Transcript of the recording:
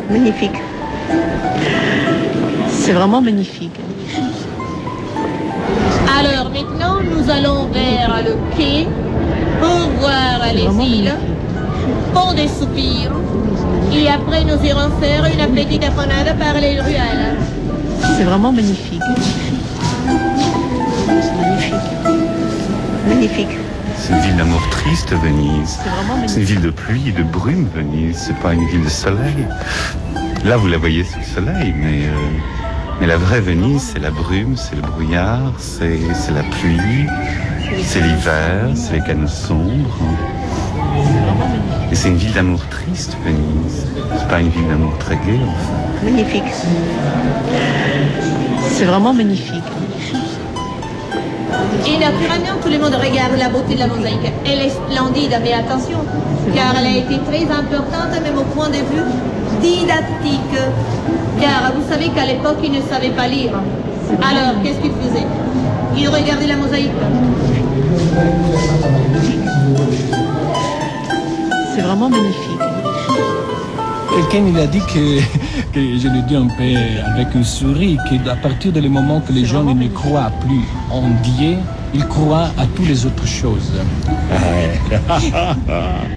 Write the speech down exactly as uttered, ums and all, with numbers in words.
Magnifique. C'est vraiment magnifique. Alors maintenant, nous allons vers le quai pour voir les îles, Pont des Soupirs. Et après, nous irons faire une petite promenade par les ruelles. C'est vraiment magnifique. C'est magnifique. Magnifique. C'est une ville d'amour triste, Venise. C'est vraiment magnifique. C'est une ville de pluie et de brume, Venise. C'est pas une ville de soleil. Là, vous la voyez sous le soleil, mais, euh, mais la vraie Venise, c'est la brume, c'est le brouillard, c'est c'est la pluie, c'est l'hiver, c'est les canaux sombres. Et c'est une ville d'amour triste, Venise. C'est pas une ville d'amour très gaie, en fait. Magnifique. C'est vraiment magnifique. Et naturellement, tout le monde regarde la beauté de la mosaïque. Elle est splendide, mais attention, car elle a été très importante, même au point de vue didactique. Car vous savez qu'à l'époque, ils ne savaient pas lire. Alors, qu'est-ce qu'ils faisaient? Ils regardaient la mosaïque. C'est vraiment magnifique. Quelqu'un il a dit que, que je le dis un peu avec une souris, qu'à partir du moment que les gens ne croient plus en Dieu, ils croient à toutes les autres choses.